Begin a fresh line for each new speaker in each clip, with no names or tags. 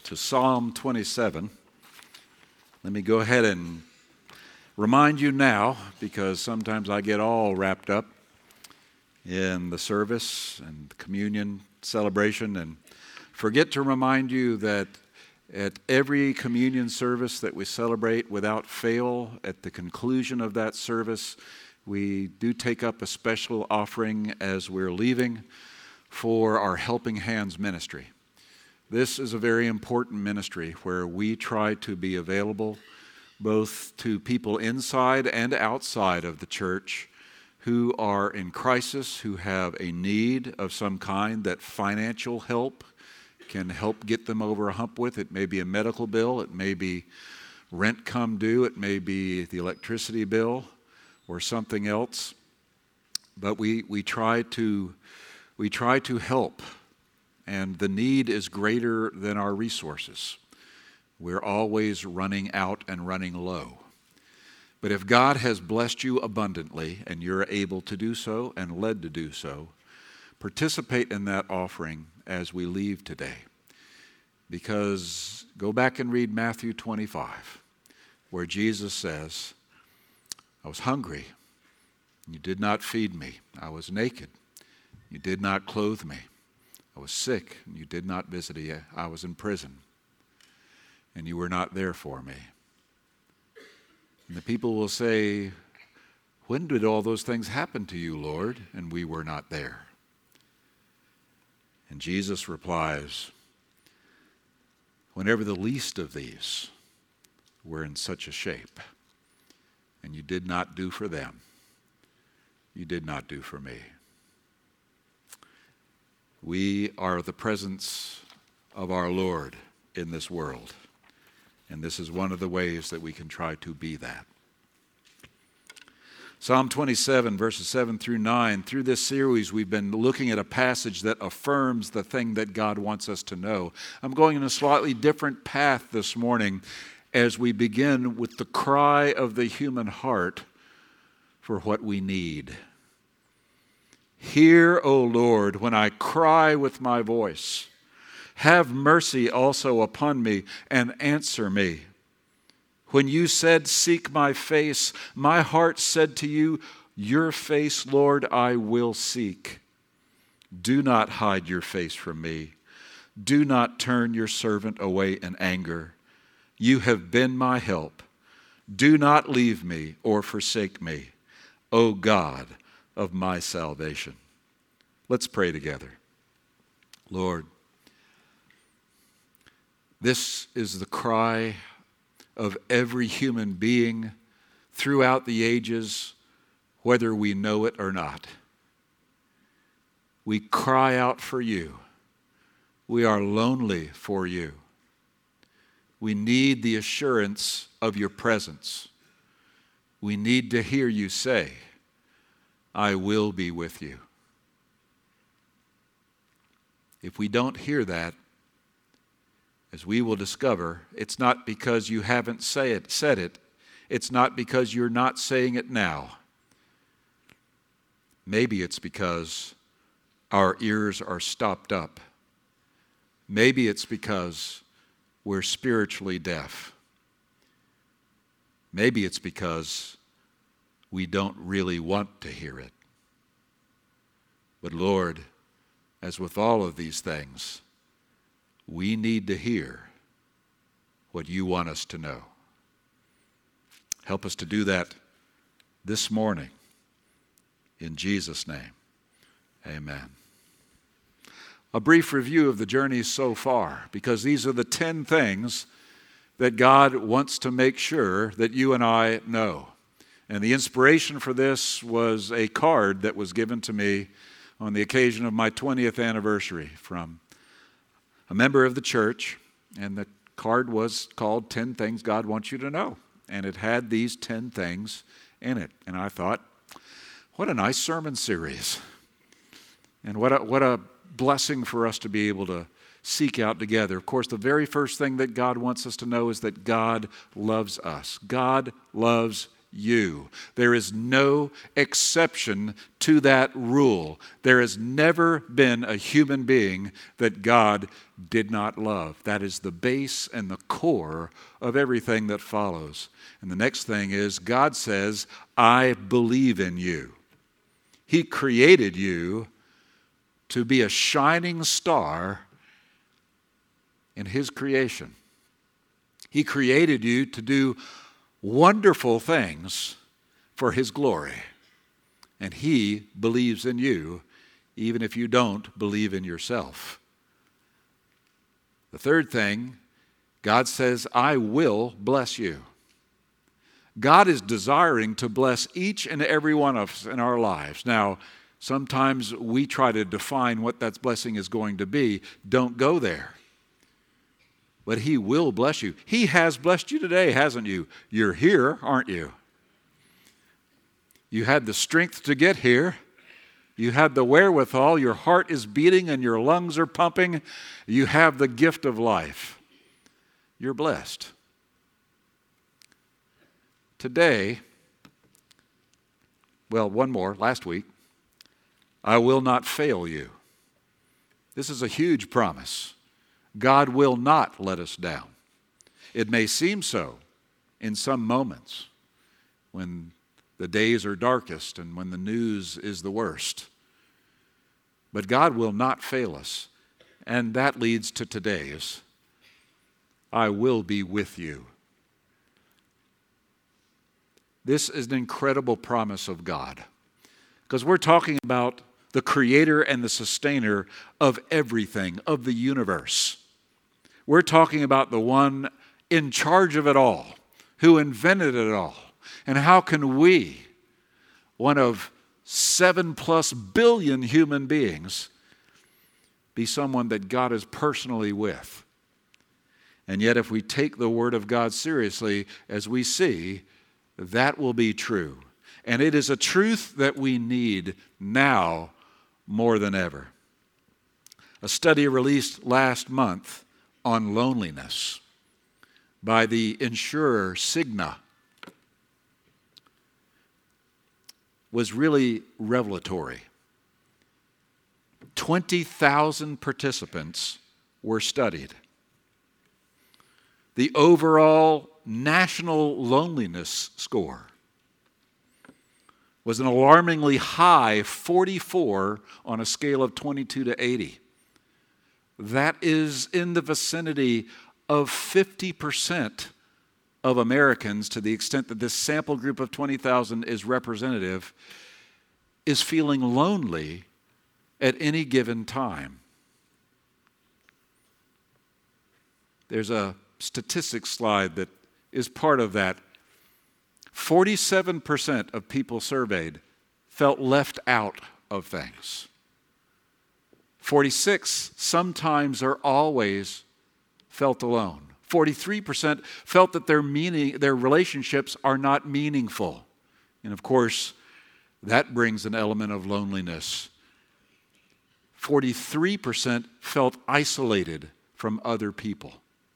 to Psalm 27. Let me go ahead and remind you now, because sometimes I get all wrapped up in the service and the communion celebration and forget to remind you that at every communion service that we celebrate, without fail, at the conclusion of that service, we do take up a special offering as we're leaving for our Helping Hands ministry. This is a very important ministry where we try to be available both to people inside and outside of the church who are in crisis, who have a need of some kind that financial help can help get them over a hump with. It may be a medical bill, it may be rent come due, it may be the electricity bill or something else. But we try to help, and the need is greater than our resources. We're always running out and running low. But if God has blessed you abundantly and you're able to do so and led to do so, participate in that offering as we leave today. Because go back and read Matthew 25, where Jesus says, I was hungry, and you did not feed me. I was naked, you did not clothe me. I was sick, and you did not visit me. I was in prison, and you were not there for me. And the people will say, when did all those things happen to you, Lord? And we were not there. And Jesus replies, whenever the least of these were in such a shape, and you did not do for them, you did not do for me. We are the presence of our Lord in this world, and this is one of the ways that we can try to be that. Psalm 27, verses 7 through 9. Through this series, we've been looking at a passage that affirms the thing that God wants us to know. I'm going in a slightly different path this morning as we begin with the cry of the human heart for what we need. Hear, O Lord, when I cry with my voice. Have mercy also upon me and answer me. When you said, seek my face, my heart said to you, your face, Lord, I will seek. Do not hide your face from me. Do not turn your servant away in anger. You have been my help. Do not leave me or forsake me, O God of my salvation. Let's pray together. Lord, this is the cry of every human being throughout the ages, whether we know it or not. We cry out for you. We are lonely for you. We need the assurance of your presence. We need to hear you say, I will be with you. If we don't hear that, as we will discover, it's not because you haven't said it. It's not because you're not saying it now. Maybe it's because our ears are stopped up. Maybe it's because we're spiritually deaf. Maybe it's because we don't really want to hear it. But Lord, as with all of these things, we need to hear what you want us to know. Help us to do that this morning. In Jesus' name, amen. A brief review of the journey so far, because these are the 10 things that God wants to make sure that you and I know. And the inspiration for this was a card that was given to me on the occasion of my 20th anniversary from a member of the church, and the card was called 10 Things God Wants You to Know. And it had these 10 things in it. And I thought, what a nice sermon series. And what a blessing for us to be able to seek out together. Of course, the very first thing that God wants us to know is that God loves us. God loves you. There is no exception to that rule. There has never been a human being that God did not love. That is the base and the core of everything that follows. And the next thing is, God says, I believe in you. He created you to be a shining star in His creation. He created you to do wonderful things for His glory. And He believes in you, even if you don't believe in yourself. The third thing, God says, I will bless you. God is desiring to bless each and every one of us in our lives. Now, sometimes we try to define what that blessing is going to be. Don't go there. But He will bless you. He has blessed you today, hasn't you? You're here, aren't you? You had the strength to get here. You had the wherewithal. Your heart is beating and your lungs are pumping. You have the gift of life. You're blessed. Today, well, one more, last week, I will not fail you. This is a huge promise. God will not let us down. It may seem so in some moments when the days are darkest and when the news is the worst. But God will not fail us. And that leads to today's, I will be with you. This is an incredible promise of God, because we're talking about the creator and the sustainer of everything, of the universe. We're talking about the one in charge of it all, who invented it all. And how can we, one of 7+ billion human beings, be someone that God is personally with? And yet, if we take the Word of God seriously, as we see, that will be true. And it is a truth that we need now more than ever. A study released last month on loneliness by the insurer Cigna was really revelatory. 20,000 participants were studied. The overall national loneliness score was an alarmingly high 44 on a scale of 22 to 80. That is in the vicinity of 50% of Americans, to the extent that this sample group of 20,000 is representative, is feeling lonely at any given time. There's a statistics slide that is part of that. 47% of people surveyed felt left out of things. 46 sometimes or always felt alone. 43% felt that their relationships are not meaningful. And of course, that brings an element of loneliness. 43% felt isolated from other people.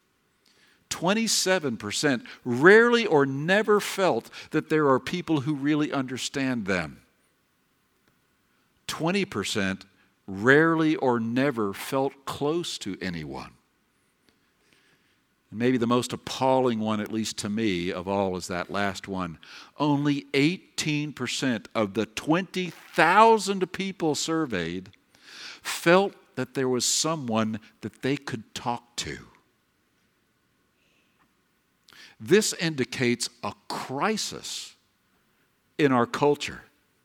27% rarely or never felt that there are people who really understand them. 20% rarely or never felt close to anyone. And maybe the most appalling one, at least to me, of all is that last one. Only 18% of the 20,000 people surveyed felt that there was someone that they could talk to. This indicates a crisis in our culture.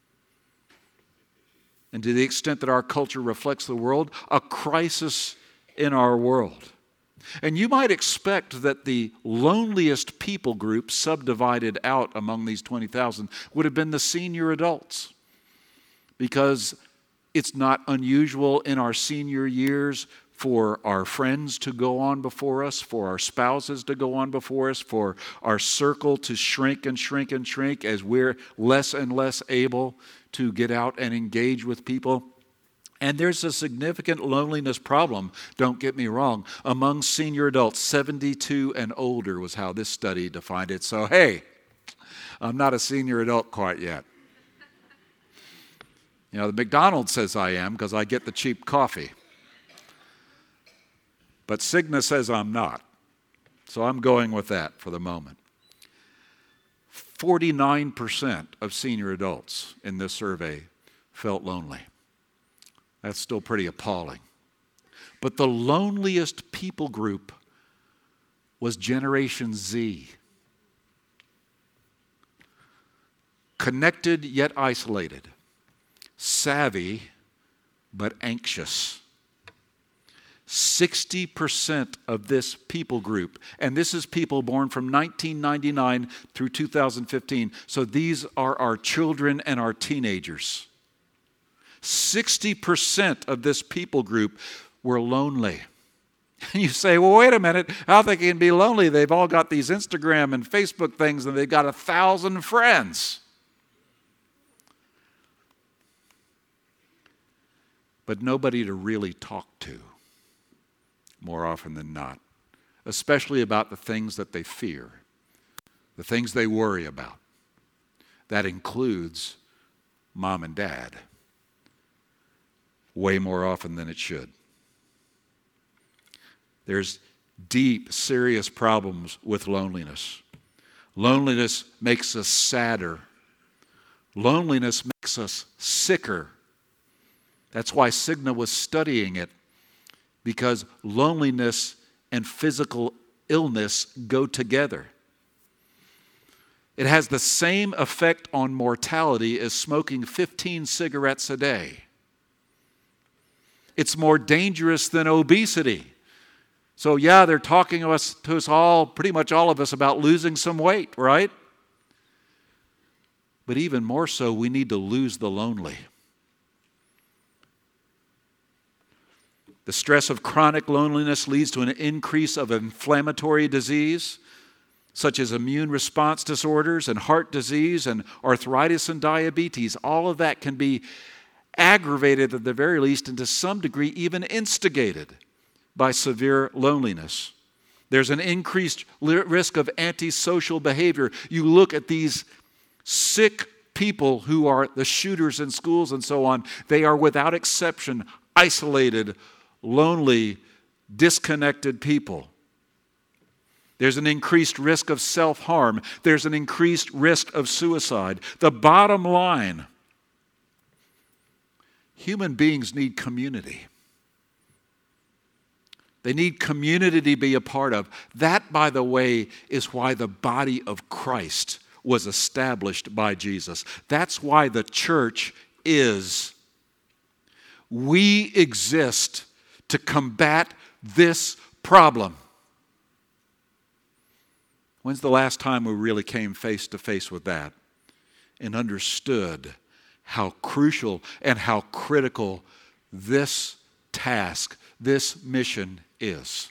And to the extent that our culture reflects the world, a crisis in our world. And you might expect that the loneliest people group subdivided out among these 20,000 would have been the senior adults, because it's not unusual in our senior years for our friends to go on before us, for our spouses to go on before us, for our circle to shrink and shrink and shrink as we're less and less able to get out and engage with people. And there's a significant loneliness problem, don't get me wrong, among senior adults. 72 and older was how this study defined it. So hey, I'm not a senior adult quite yet. You know, the McDonald's says I am because I get the cheap coffee. But Cigna says I'm not. So I'm going with that for the moment. 49% of senior adults in this survey felt lonely. That's still pretty appalling. But the loneliest people group was Generation Z. Connected yet isolated. Savvy but anxious. 60% of this people group, and this is people born from 1999 through 2015, so these are our children and our teenagers. 60% of this people group were lonely. And you say, well, wait a minute, how they can be lonely? They've all got these Instagram and Facebook things, and they've got 1,000 friends. But nobody to really talk to, more often than not, especially about the things that they fear, the things they worry about. That includes mom and dad, way more often than it should. There's deep, serious problems with loneliness. Loneliness makes us sadder. Loneliness makes us sicker. That's why Cigna was studying it, because loneliness and physical illness go together. It has the same effect on mortality as smoking 15 cigarettes a day. It's more dangerous than obesity. So yeah, they're talking to us all, pretty much all of us, about losing some weight, right? But even more so, we need to lose the lonely. The stress of chronic loneliness leads to an increase of inflammatory disease, such as immune response disorders and heart disease and arthritis and diabetes. All of that can be aggravated at the very least, and to some degree even instigated by severe loneliness. There's an increased risk of antisocial behavior. You look at these sick people who are the shooters in schools and so on, they are without exception isolated, lonely, disconnected people. There's an increased risk of self-harm. There's an increased risk of suicide. The bottom line, human beings need community. They need community to be a part of. That, by the way, is why the body of Christ was established by Jesus. That's why the church is. We exist to combat this problem. When's the last time we really came face to face with that and understood how crucial and how critical this task, this mission is?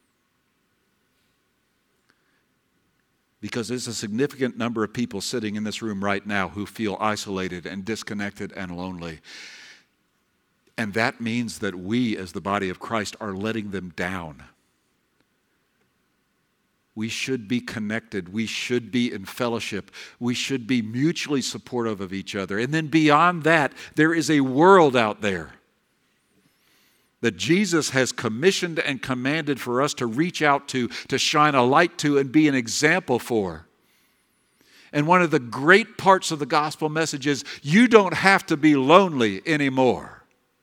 Because there's a significant number of people sitting in this room right now who feel isolated and disconnected and lonely. And that means that we, as the body of Christ, are letting them down. We should be connected. We should be in fellowship. We should be mutually supportive of each other. And then beyond that, there is a world out there that Jesus has commissioned and commanded for us to reach out to shine a light to, and be an example for. And one of the great parts of the gospel message is you don't have to be lonely anymore.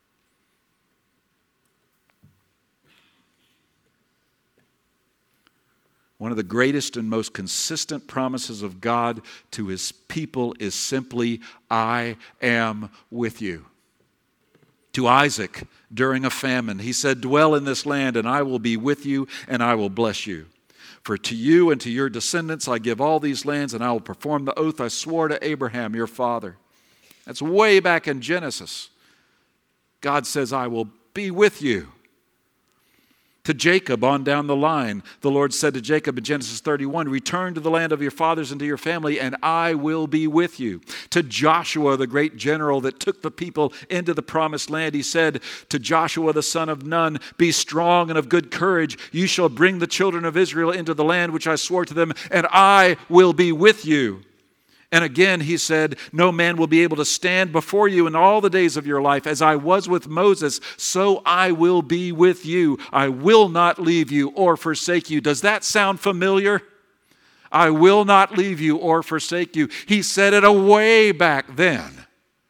One of the greatest and most consistent promises of God to His people is simply, I am with you. To Isaac, during a famine, He said, dwell in this land, and I will be with you, and I will bless you. For to you and to your descendants I give all these lands, and I will perform the oath I swore to Abraham, your father. That's way back in Genesis. God says, I will be with you. To Jacob on down the line, the Lord said to Jacob in Genesis 31, return to the land of your fathers and to your family, and I will be with you. To Joshua, the great general that took the people into the promised land, he said to Joshua the son of Nun, be strong and of good courage. You shall bring the children of Israel into the land which I swore to them, and I will be with you. And again he said, no man will be able to stand before you in all the days of your life. As I was with Moses, so I will be with you. I will not leave you or forsake you. Does that sound familiar? I will not leave you or forsake you. He said it way back then.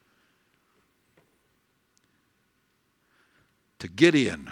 To Gideon,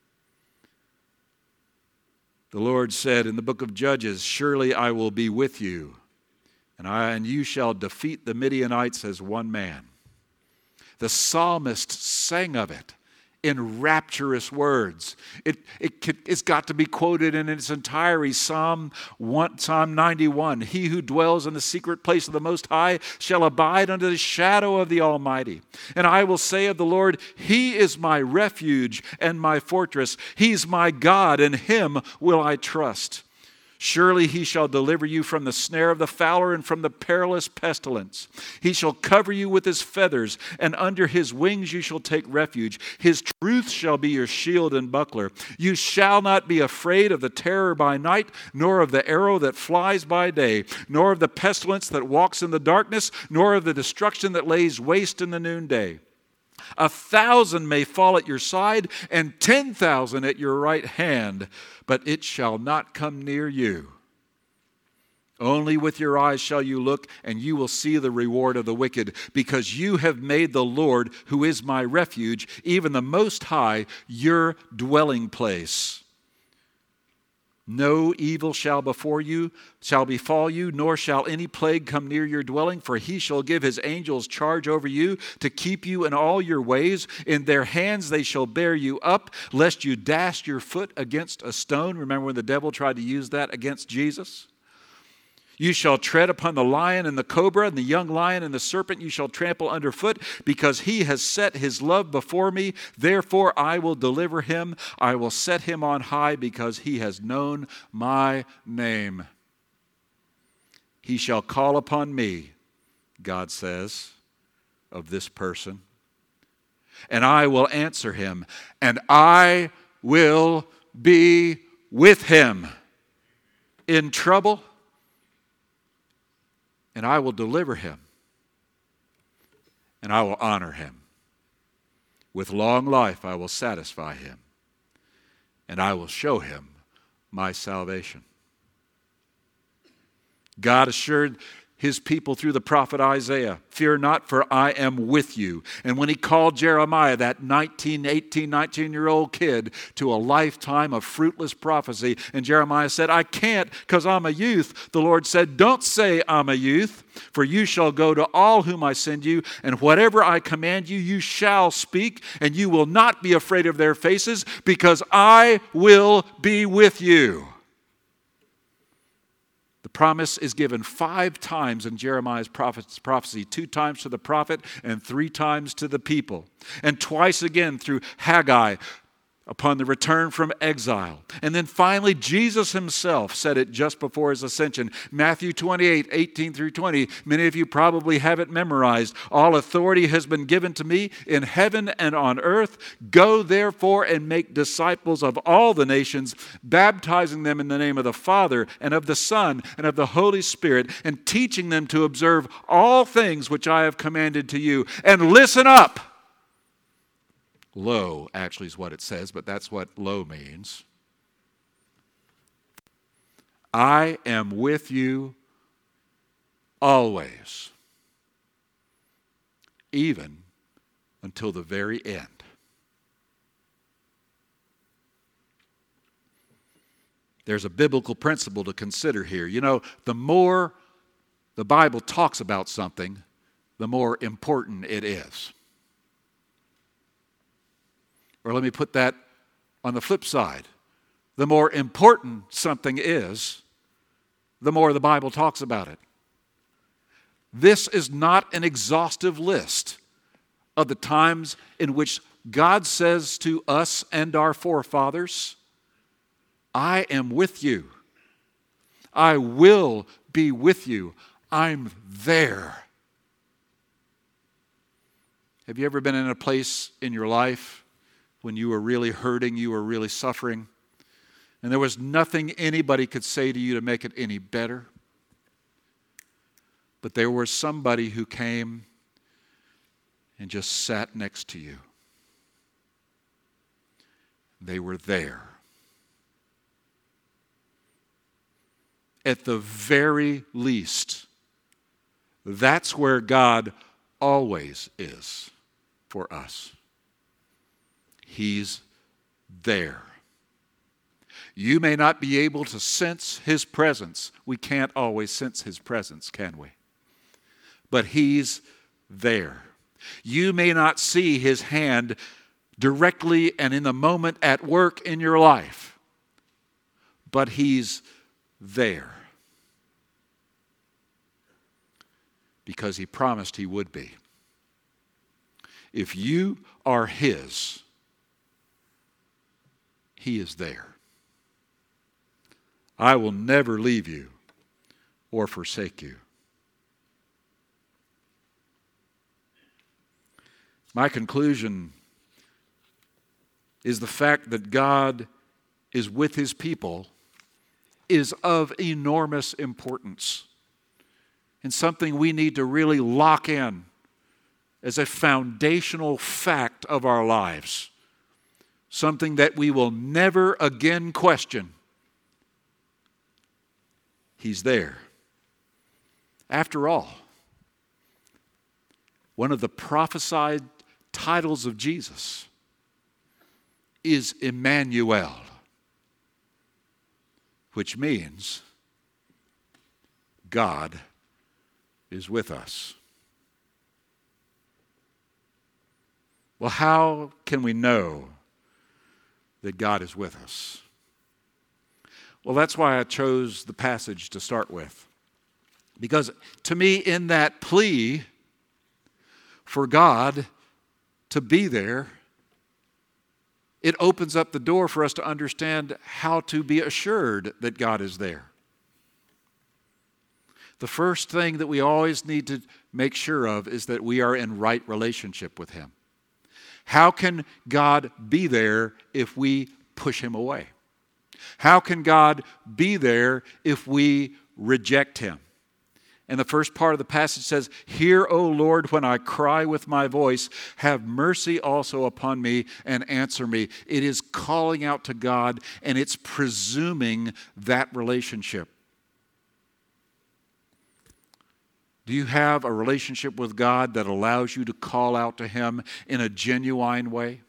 the Lord said in the book of Judges, surely I will be with you. And you shall defeat the Midianites as one man. The psalmist sang of it in rapturous words. It's got to be quoted in its entirety. Psalm 91, he who dwells in the secret place of the Most High shall abide under the shadow of the Almighty. And I will say of the Lord, he is my refuge and my fortress. He's my God, in him will I trust. Surely he shall deliver you from the snare of the fowler and from the perilous pestilence. He shall cover you with his feathers, and under his wings you shall take refuge. His truth shall be your shield and buckler. You shall not be afraid of the terror by night, nor of the arrow that flies by day, nor of the pestilence that walks in the darkness, nor of the destruction that lays waste in the noonday. 1,000 may fall at your side, and 10,000 at your right hand, but it shall not come near you. Only with your eyes shall you look, and you will see the reward of the wicked, because you have made the Lord, who is my refuge, even the Most High, your dwelling place. No evil shall befall you, nor shall any plague come near your dwelling, for he shall give his angels charge over you to keep you in all your ways. In their hands they shall bear you up, lest you dash your foot against a stone. Remember when the devil tried to use that against Jesus? You shall tread upon the lion and the cobra, and the young lion and the serpent you shall trample underfoot, because he has set his love before me. Therefore I will deliver him. I will set him on high, because he has known my name. He shall call upon me, God says, of this person, and I will answer him, and I will be with him in trouble. And I will deliver him, and I will honor him. With long life I will satisfy him, and I will show him my salvation. God assured his people through the prophet Isaiah, fear not, for I am with you. And when he called Jeremiah, that 19-year-old kid, to a lifetime of fruitless prophecy, and Jeremiah said, I can't because I'm a youth. The Lord said, don't say I'm a youth, for you shall go to all whom I send you, and whatever I command you, you shall speak, and you will not be afraid of their faces, because I will be with you. The promise is given 5 times in Jeremiah's prophecy, 2 times to the prophet and 3 times to the people, and twice again through Haggai upon the return from exile. And then finally, Jesus himself said it just before his ascension. Matthew 28:18-20. Many of you probably have it memorized. All authority has been given to me in heaven and on earth. Go therefore and make disciples of all the nations, baptizing them in the name of the Father and of the Son and of the Holy Spirit, and teaching them to observe all things which I have commanded to you. And listen up. Lo, actually, is what it says, but that's what lo means. I am with you always, even until the very end. There's a biblical principle to consider here. You know, the more the Bible talks about something, the more important it is. Or let me put that on the flip side. The more important something is, the more the Bible talks about it. This is not an exhaustive list of the times in which God says to us and our forefathers, I am with you. I will be with you. I'm there. Have you ever been in a place in your life when you were really hurting, you were really suffering, and there was nothing anybody could say to you to make it any better? But there was somebody who came and just sat next to you. They were there. At the very least, that's where God always is for us. He's there. You may not be able to sense His presence. We can't always sense His presence, can we? But He's there. You may not see His hand directly and in the moment at work in your life, but He's there. Because He promised He would be. If you are His, He is there. I will never leave you or forsake you. My conclusion is the fact that God is with His people is of enormous importance and something we need to really lock in as a foundational fact of our lives, something that we will never again question. He's there. After all, one of the prophesied titles of Jesus is Emmanuel, which means God is with us. Well, how can we know that God is with us? Well, that's why I chose the passage to start with. Because to me, in that plea for God to be there, it opens up the door for us to understand how to be assured that God is there. The first thing that we always need to make sure of is that we are in right relationship with Him. How can God be there if we push Him away? How can God be there if we reject Him? And the first part of the passage says, "Hear, O Lord, when I cry with my voice. Have mercy also upon me and answer me." It is calling out to God, and it's presuming that relationship. Do you have a relationship with God that allows you to call out to Him in a genuine way?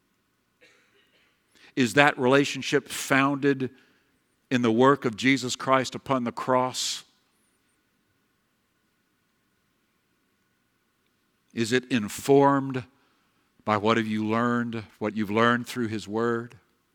Is that relationship founded in the work of Jesus Christ upon the cross? Is it informed by what you've learned through His Word?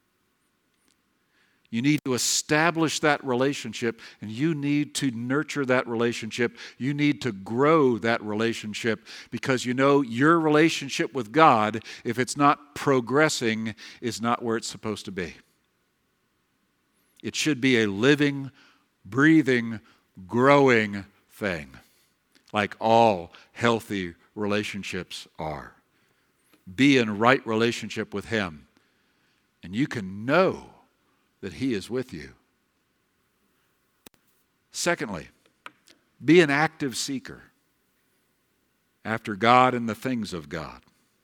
You need to establish that relationship, and you need to nurture that relationship. You need to grow that relationship, because you know your relationship with God, if it's not progressing, is not where it's supposed to be. It should be a living, breathing, growing thing, like all healthy relationships are. Be in right relationship with Him, and you can know that He is with you. Secondly, be an active seeker after God and the things of God.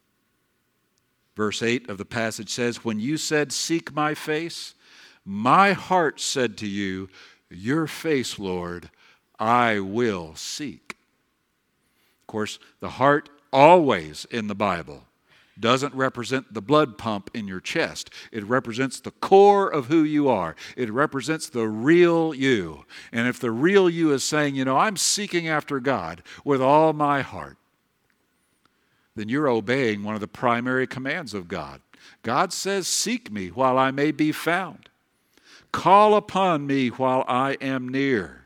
Verse 8 of the passage says, "When you said, 'Seek my face,' my heart said to you, 'Your face, Lord, I will seek.'" Of course, the heart always in the Bible doesn't represent the blood pump in your chest. It represents the core of who you are. It represents the real you. And if the real you is saying, I'm seeking after God with all my heart, then you're obeying one of the primary commands of God. God says, "Seek me while I may be found. Call upon me while I am near."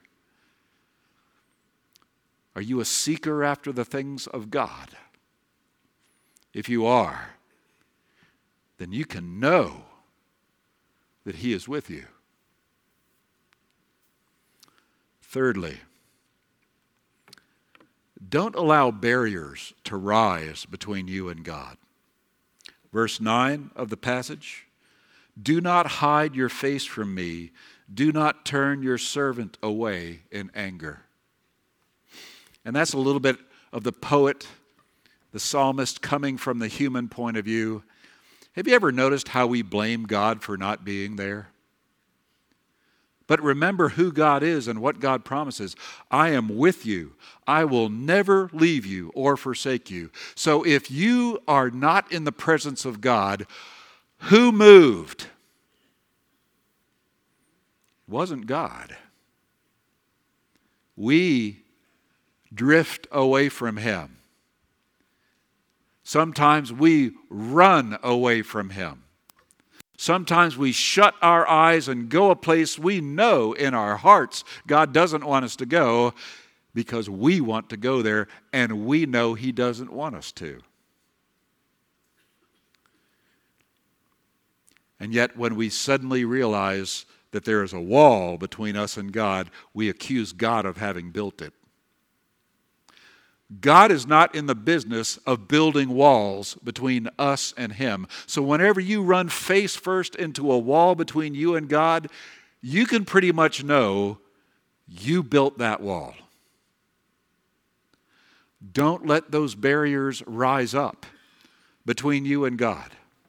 Are you a seeker after the things of God? If you are, then you can know that He is with you. Thirdly, don't allow barriers to rise between you and God. Verse 9 of the passage, do not hide your face from me. Do not turn your servant away in anger. And that's a little bit of the poet, the psalmist, coming from the human point of view. Have you ever noticed how we blame God for not being there? But remember who God is and what God promises. I am with you. I will never leave you or forsake you. So if you are not in the presence of God, who moved? It wasn't God. We drift away from Him. Sometimes we run away from Him. Sometimes we shut our eyes and go a place we know in our hearts God doesn't want us to go because we want to go there and we know He doesn't want us to. And yet when we suddenly realize that there is a wall between us and God, we accuse God of having built it. God is not in the business of building walls between us and Him. So whenever you run face first into a wall between you and God, you can pretty much know you built that wall. Don't let those barriers rise up between you and God.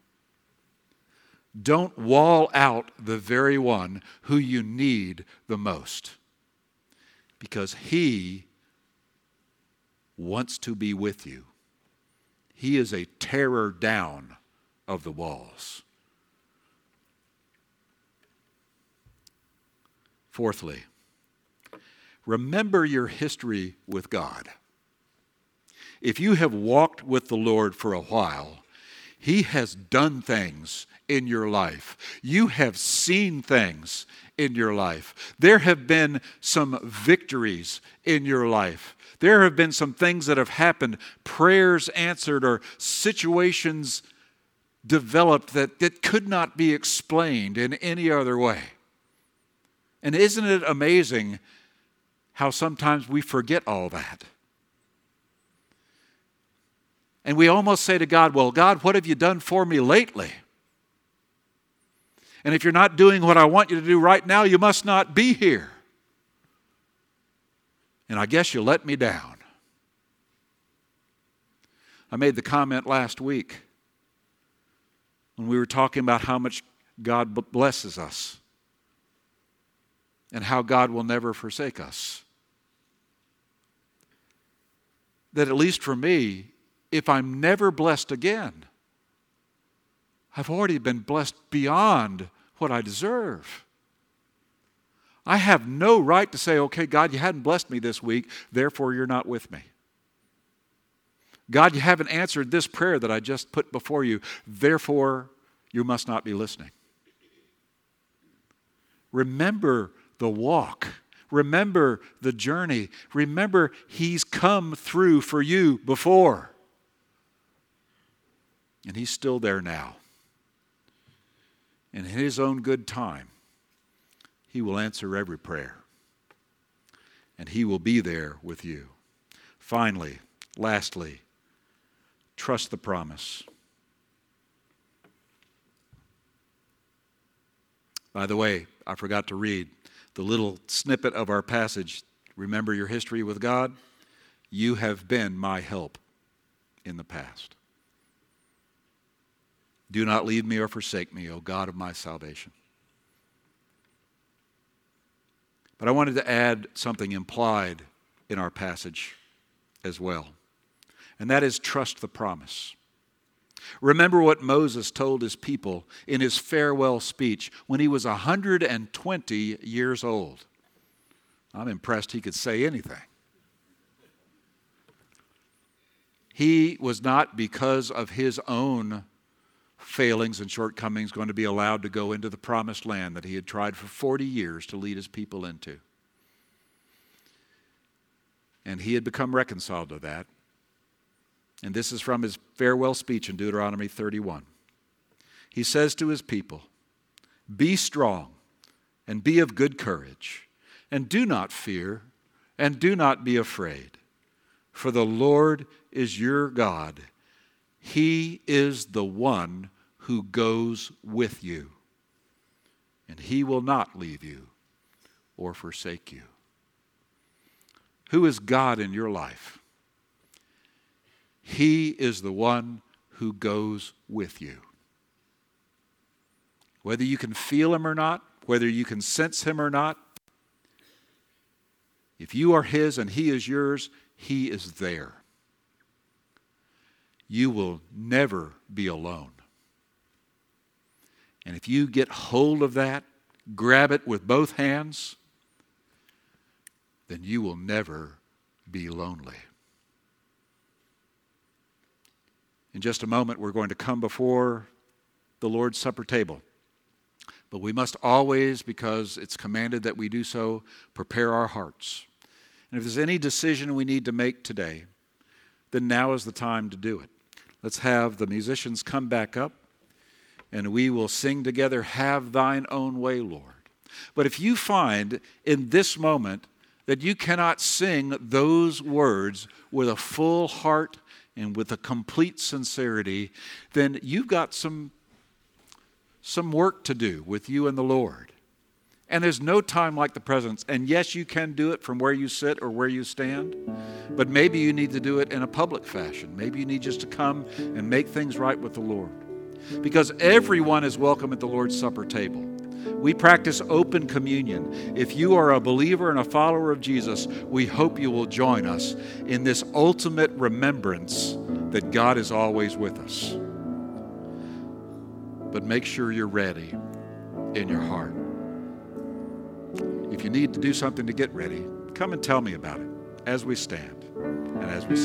Don't wall out the very one who you need the most, because He wants to be with you. He is a tearer down of the walls. Fourthly, remember your history with God. If you have walked with the Lord for a while, He has done things in your life. You have seen things in your life. There have been some victories in your life. There have been some things that have happened, prayers answered or situations developed that could not be explained in any other way. And isn't it amazing how sometimes we forget all that? And we almost say to God, well, God, what have you done for me lately? And if you're not doing what I want you to do right now, you must not be here. And I guess you let me down. I made the comment last week when we were talking about how much God blesses us and how God will never forsake us. That at least for me, if I'm never blessed again, I've already been blessed beyond what I deserve. I have no right to say, okay, God, you hadn't blessed me this week, therefore you're not with me. God, you haven't answered this prayer that I just put before you, therefore you must not be listening. Remember the walk. Remember the journey. Remember He's come through for you before. And He's still there now. And in His own good time, He will answer every prayer. And He will be there with you. Finally, lastly, trust the promise. By the way, I forgot to read the little snippet of our passage. Remember your history with God? You have been my help in the past. Do not leave me or forsake me, O God of my salvation. But I wanted to add something implied in our passage as well, and that is trust the promise. Remember what Moses told his people in his farewell speech when he was 120 years old. I'm impressed he could say anything. He was not, because of his own failings and shortcomings, going to be allowed to go into the promised land that he had tried for 40 years to lead his people into. And he had become reconciled to that. And this is from his farewell speech in Deuteronomy 31. He says to his people, Be strong and be of good courage, and do not fear, and do not be afraid. For the Lord is your God. He is the one who goes with you, and He will not leave you or forsake you. Who is God in your life? He is the one who goes with you. Whether you can feel Him or not, whether you can sense Him or not, if you are His and He is yours, He is there. You will never be alone. And if you get hold of that, grab it with both hands, then you will never be lonely. In just a moment, we're going to come before the Lord's Supper table. But we must always, because it's commanded that we do so, prepare our hearts. And if there's any decision we need to make today, then now is the time to do it. Let's have the musicians come back up, and we will sing together, "Have Thine Own Way, Lord." But if you find in this moment that you cannot sing those words with a full heart and with a complete sincerity, then you've got some work to do with you and the Lord. And there's no time like the present. And yes, you can do it from where you sit or where you stand, but maybe you need to do it in a public fashion. Maybe you need just to come and make things right with the Lord. Because everyone is welcome at the Lord's Supper table. We practice open communion. If you are a believer and a follower of Jesus, we hope you will join us in this ultimate remembrance that God is always with us. But make sure you're ready in your heart. If you need to do something to get ready, come and tell me about it as we stand and as we